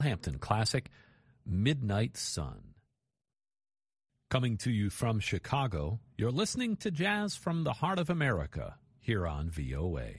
Hampton classic, Midnight Sun. Coming to you from Chicago, you're listening to Jazz from the Heart of America here on VOA.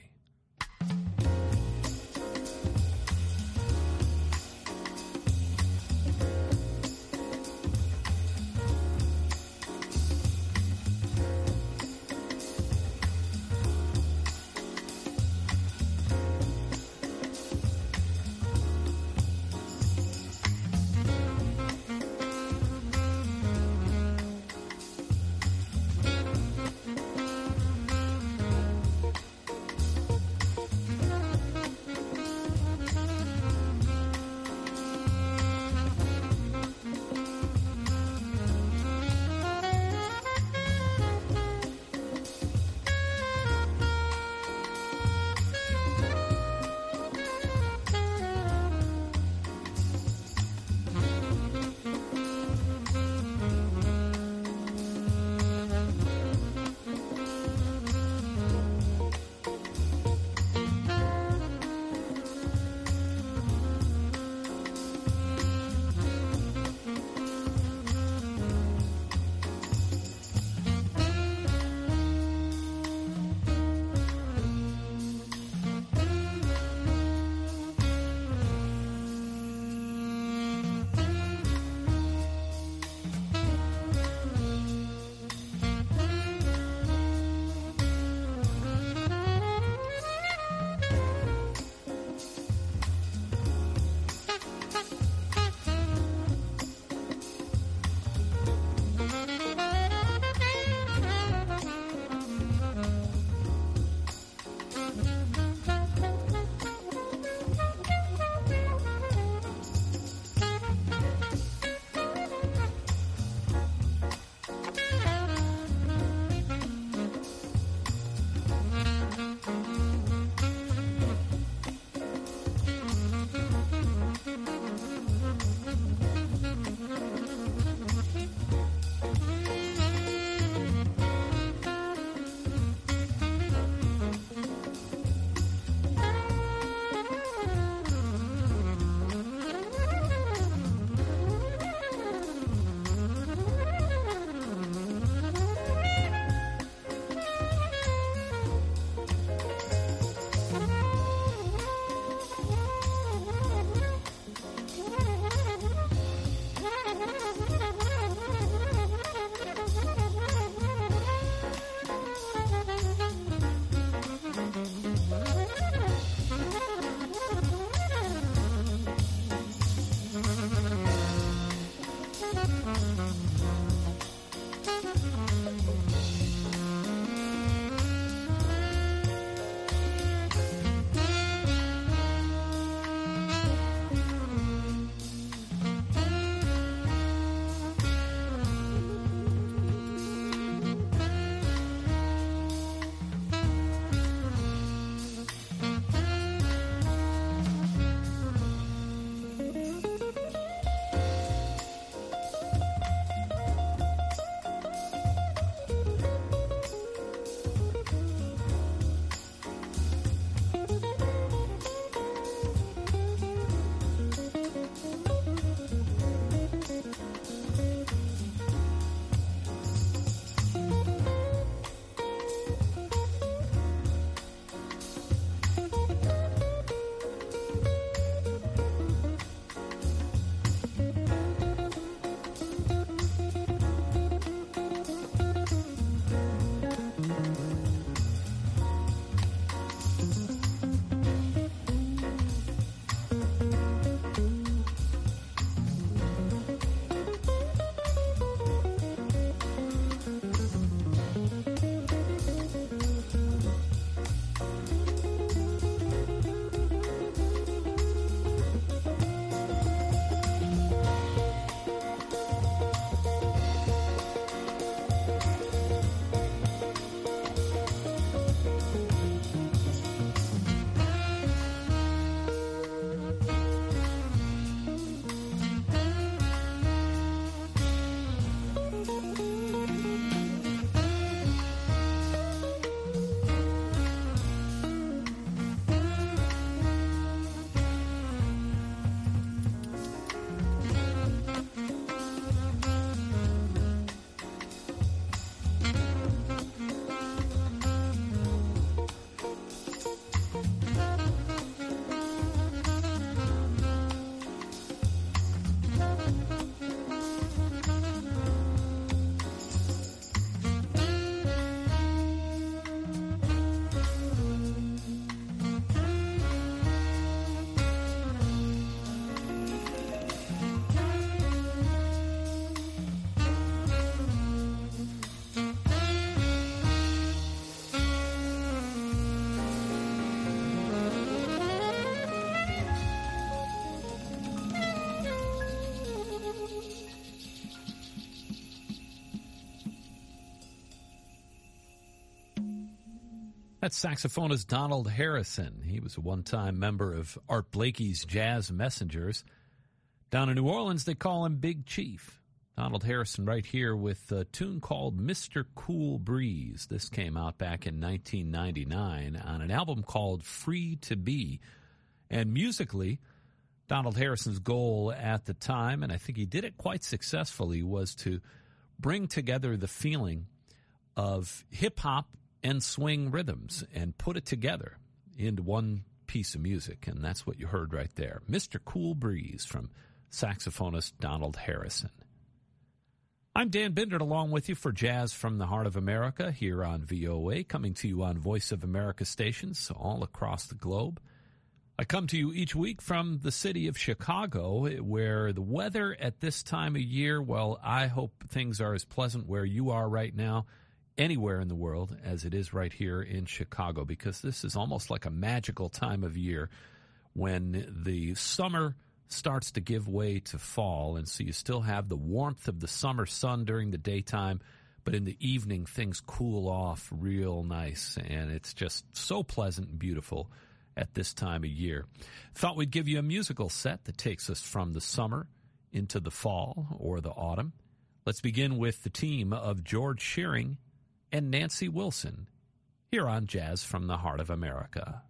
That's saxophonist Donald Harrison. He was a one-time member of Art Blakey's Jazz Messengers. Down in New Orleans, they call him Big Chief. Donald Harrison right here with a tune called Mr. Cool Breeze. This came out back in 1999 on an album called Free to Be. And musically, Donald Harrison's goal at the time, and I think he did it quite successfully, was to bring together the feeling of hip-hop and swing rhythms and put it together into one piece of music. And that's what you heard right there. Mr. Cool Breeze from saxophonist Donald Harrison. I'm Dan Bindert along with you for Jazz from the Heart of America here on VOA, coming to you on Voice of America stations all across the globe. I come to you each week from the city of Chicago, where the weather at this time of year, well, I hope things are as pleasant where you are right now, anywhere in the world, as it is right here in Chicago, because this is almost like a magical time of year when the summer starts to give way to fall, and so you still have the warmth of the summer sun during the daytime, but in the evening things cool off real nice, and it's just so pleasant and beautiful at this time of year. Thought we'd give you a musical set that takes us from the summer into the fall or the autumn. Let's begin with the team of George Shearing and Nancy Wilson here on Jazz from the Heart of America.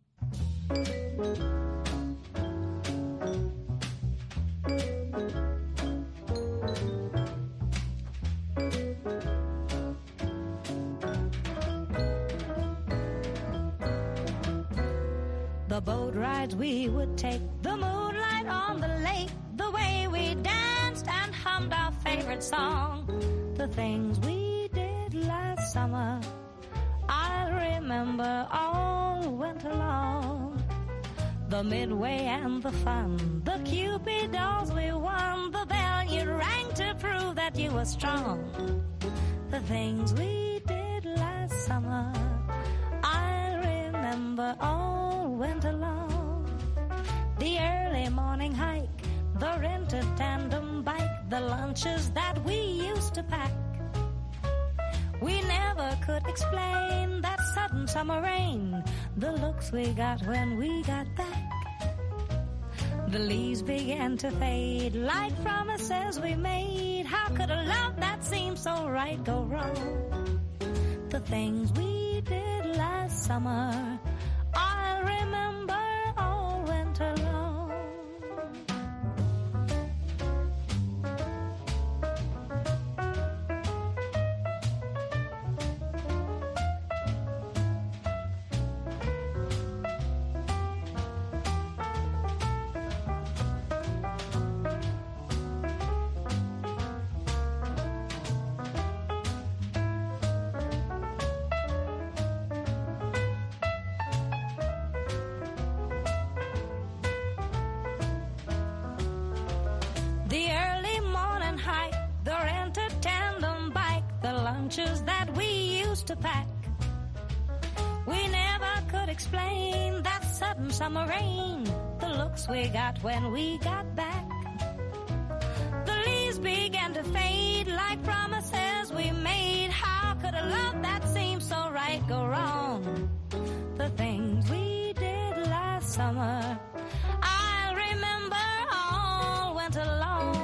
The boat rides we would take, the moonlight on the lake, the way we danced and hummed our favorite song, the things we did last summer, I'll remember all winter long. The midway and the fun, the Cupid dolls we won, the bell you rang to prove that you were strong, the things we did last summer, I'll remember all winter long. The early morning hike, the rented tandem bike, the lunches that we used to pack. We never could explain that sudden summer rain, the looks we got when we got back. The leaves began to fade like promises we made. How could a love that seemed so right go wrong? The things we did last summer, I'll remember all winter long. That we used to pack. We never could explain that sudden summer rain, the looks we got when we got back. The leaves began to fade like promises we made. How could a love that seemed so right go wrong? The things we did last summer, I'll remember all winter long.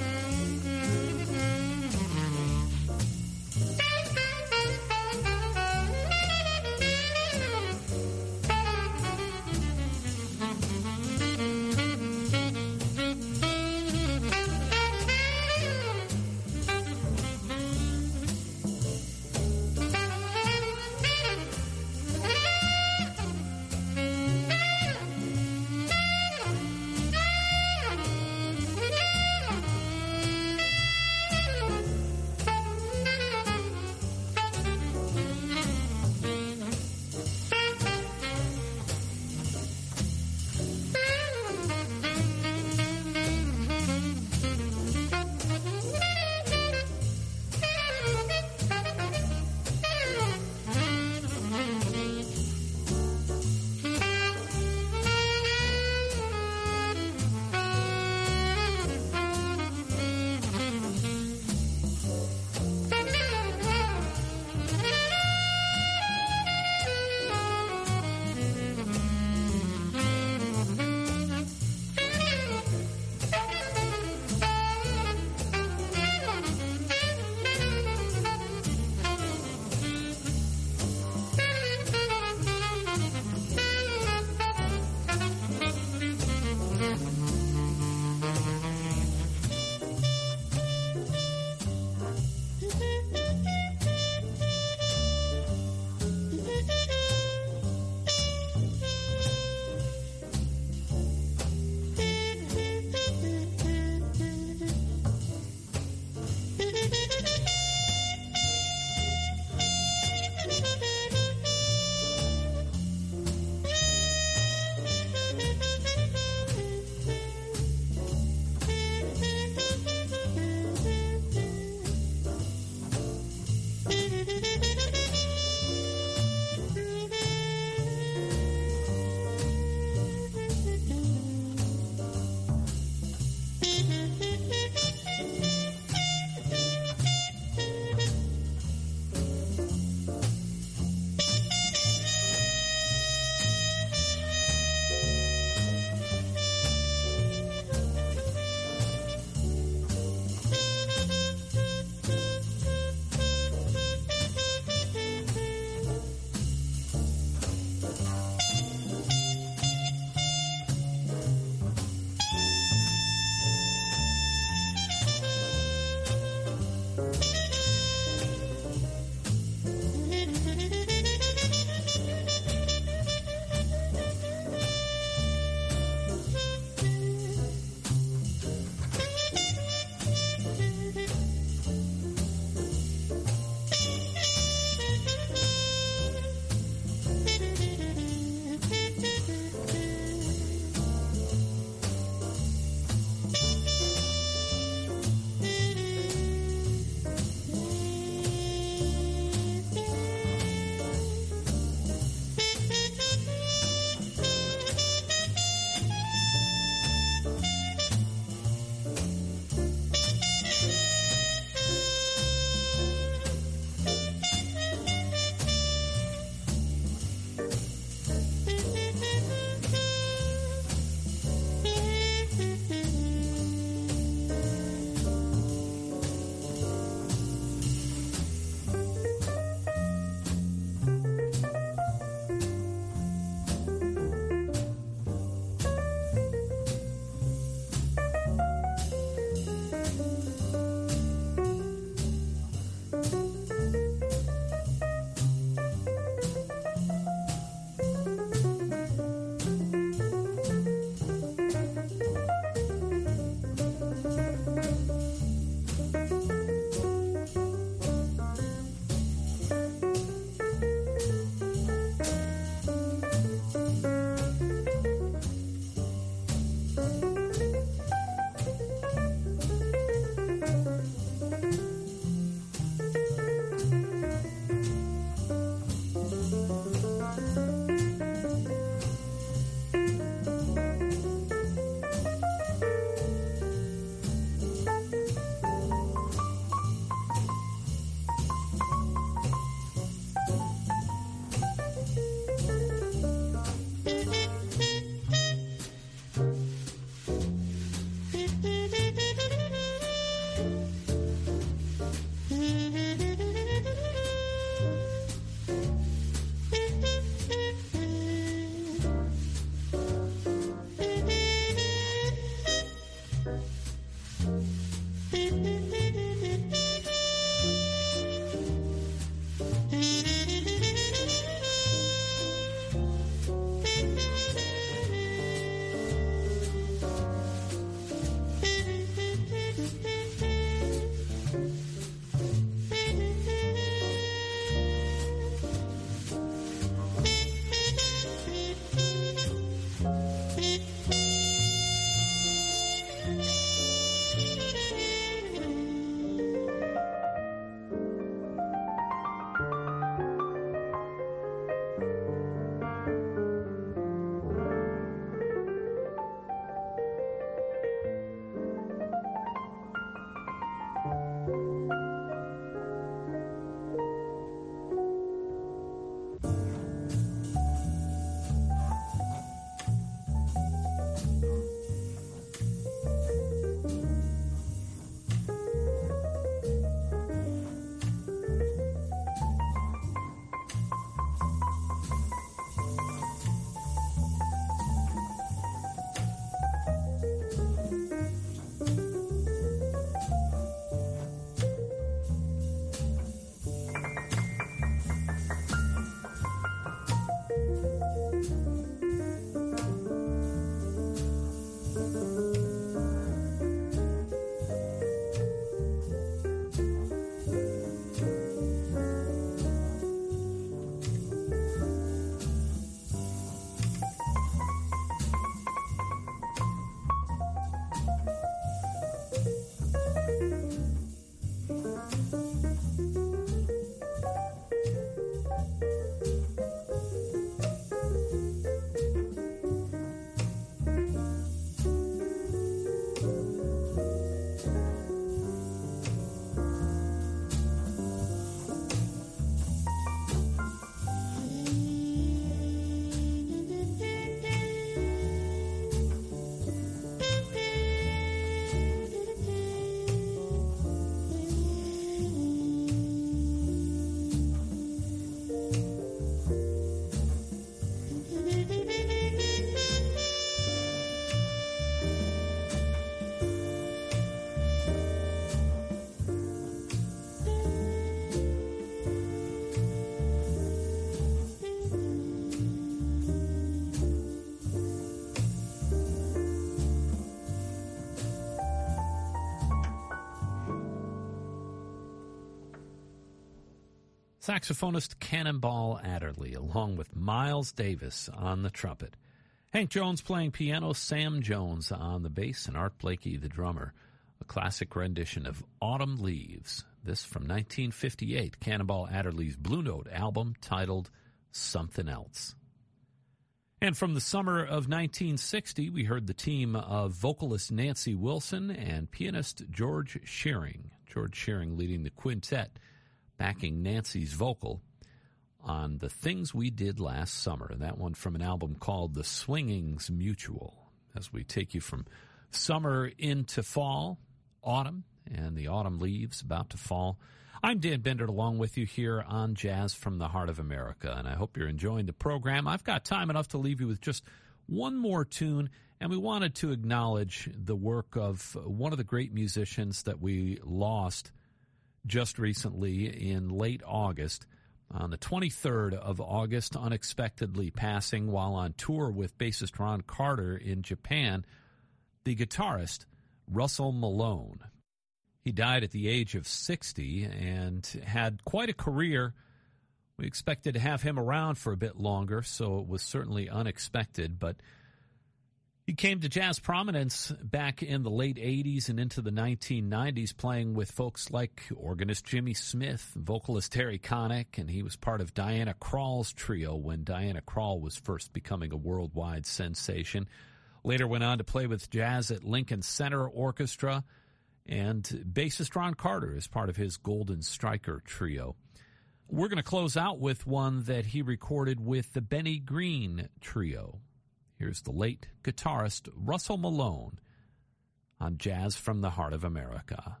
saxophonist Cannonball Adderley, along with Miles Davis on the trumpet. Hank Jones playing piano, Sam Jones on the bass, and Art Blakey, the drummer. A classic rendition of Autumn Leaves. This from 1958, Cannonball Adderley's Blue Note album titled Something Else. And from the summer of 1960, we heard the team of vocalist Nancy Wilson and pianist George Shearing. George Shearing leading the quintet, backing Nancy's vocal on The Things We Did Last Summer. And that one from an album called The Swingings Mutual. As we take you from summer into fall, autumn, and the autumn leaves about to fall. I'm Dan Bender along with you here on Jazz from the Heart of America, and I hope you're enjoying the program. I've got time enough to leave you with just one more tune, and we wanted to acknowledge the work of one of the great musicians that we lost just recently in late August. On the 23rd of August, unexpectedly passing while on tour with bassist Ron Carter in Japan, the guitarist Russell Malone. He died at the age of 60 and had quite a career. We expected to have him around for a bit longer, so it was certainly unexpected. But he came to jazz prominence back in the late 80s and into the 1990s, playing with folks like organist Jimmy Smith, vocalist Terry Connick, and he was part of Diana Krall's trio when Diana Krall was first becoming a worldwide sensation. Later went on to play with Jazz at Lincoln Center Orchestra, and bassist Ron Carter is part of his Golden Striker trio. We're going to close out with one that he recorded with the Benny Green trio. Here's the late guitarist Russell Malone on Jazz from the Heart of America.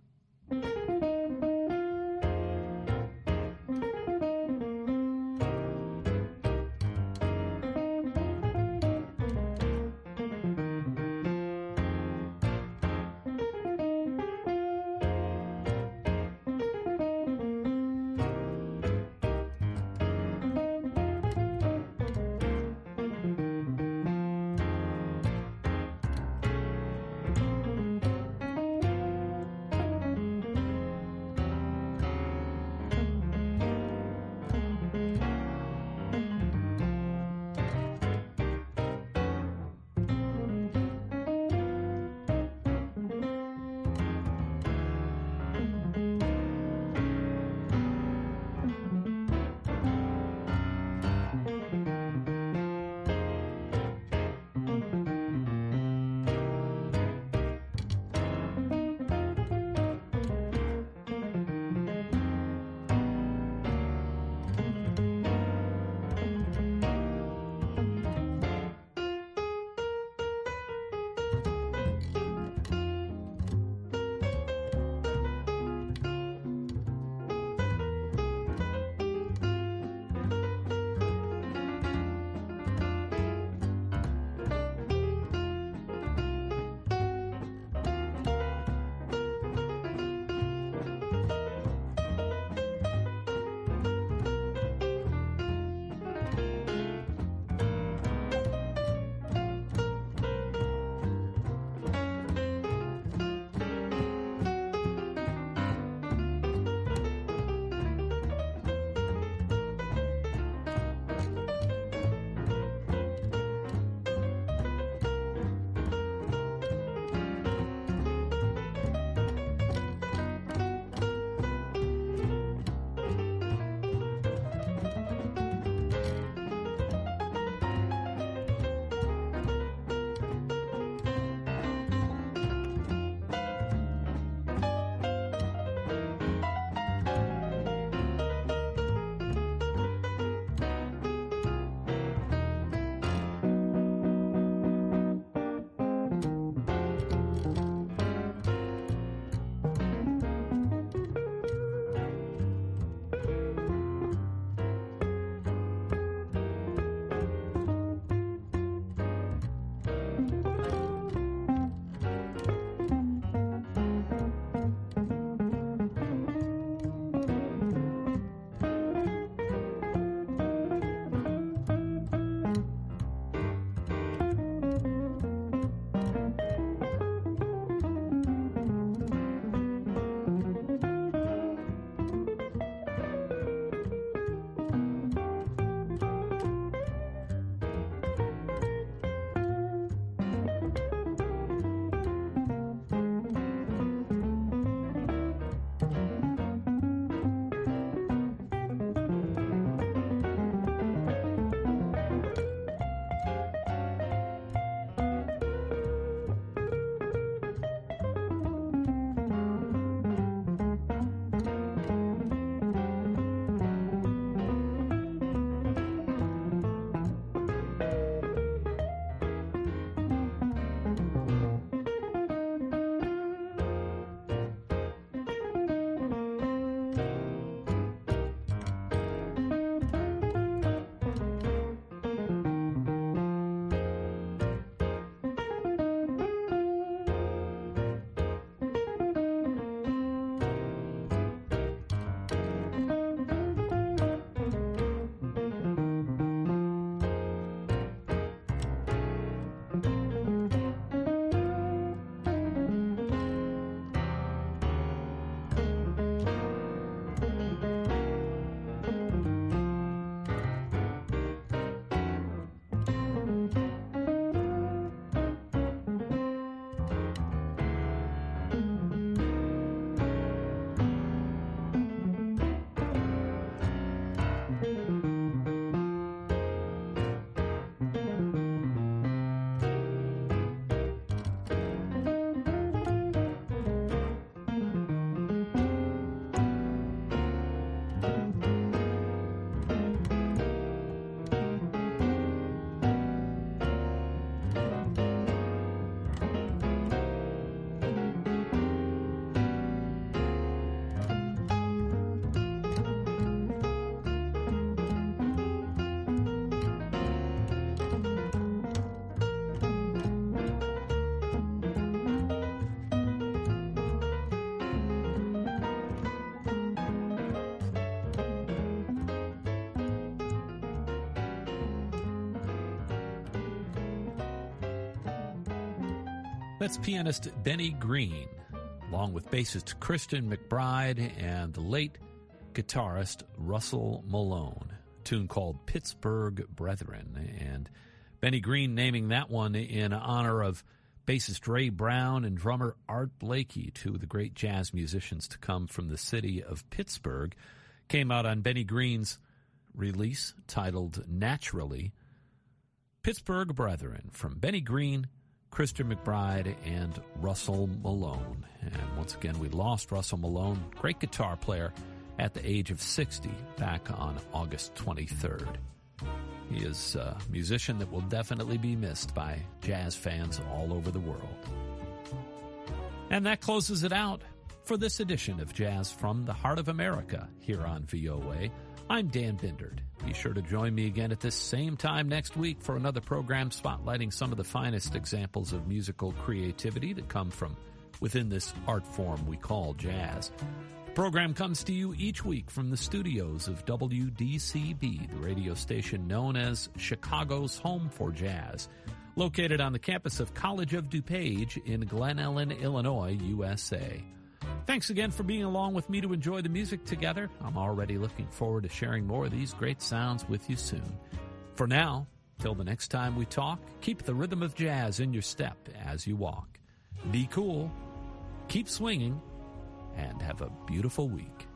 That's pianist Benny Green, along with bassist Christian McBride and the late guitarist Russell Malone. A tune called Pittsburgh Brethren, and Benny Green naming that one in honor of bassist Ray Brown and drummer Art Blakey, two of the great jazz musicians to come from the city of Pittsburgh. Came out on Benny Green's release titled Naturally. Pittsburgh Brethren from Benny Green, Christian McBride, and Russell Malone. And once again, we lost Russell Malone, great guitar player, at the age of 60 back on August 23rd. He is a musician that will definitely be missed by jazz fans all over the world. And that closes it out for this edition of Jazz from the Heart of America here on VOA. I'm Dan Bindert. Be sure to join me again at this same time next week for another program spotlighting some of the finest examples of musical creativity that come from within this art form we call jazz. The program comes to you each week from the studios of WDCB, the radio station known as Chicago's home for jazz, located on the campus of College of DuPage in Glen Ellyn, Illinois, USA. Thanks again for being along with me to enjoy the music together. I'm already looking forward to sharing more of these great sounds with you soon. For now, till the next time we talk, keep the rhythm of jazz in your step as you walk. Be cool, keep swinging, and have a beautiful week.